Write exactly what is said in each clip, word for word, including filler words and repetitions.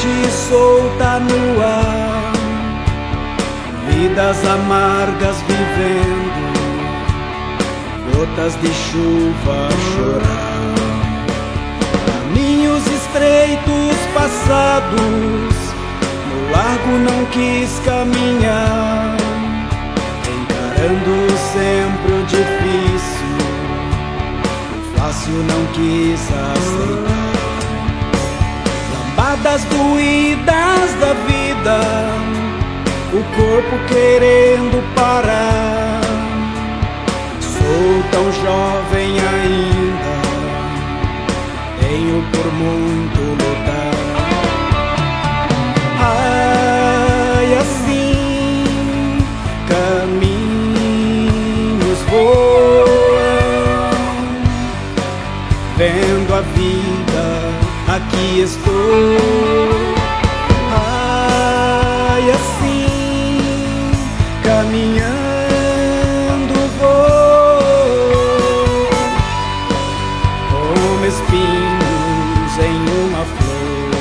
noite solta no ar, vidas amargas vivendo, gotas de chuva a chorar, caminhos estreitos passados, no largo não quis caminhar, encarando sempre o difícil, o fácil não quis aceitar. Lambadas doídas da vida, o corpo querendo parar. Sou tão jovem ainda, tenho por muito lutar. Ai, assim caminhos voam, vendo a vida, aqui estou. Ai, assim caminhando vou, como espinhos em uma flor.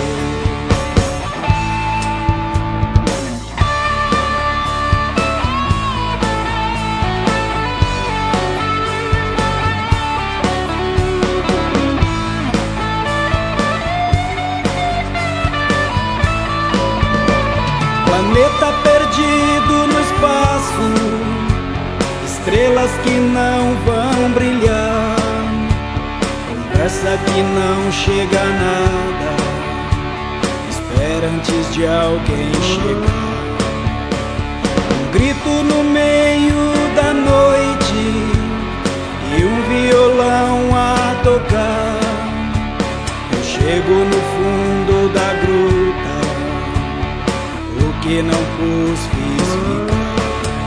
Planeta perdido no espaço, estrelas que não vão brilhar, conversa que não chega a nada, espera antes de alguém chegar. Um grito no meio da noite e um violão a tocar. Eu chego no fundo da gruta, que não pus, fiz ficar.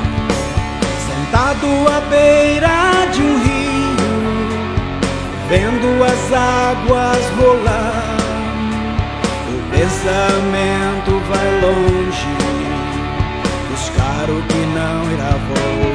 Sentado à beira de um rio, vendo as águas rolar, o pensamento vai longe, buscar o que não irá voltar.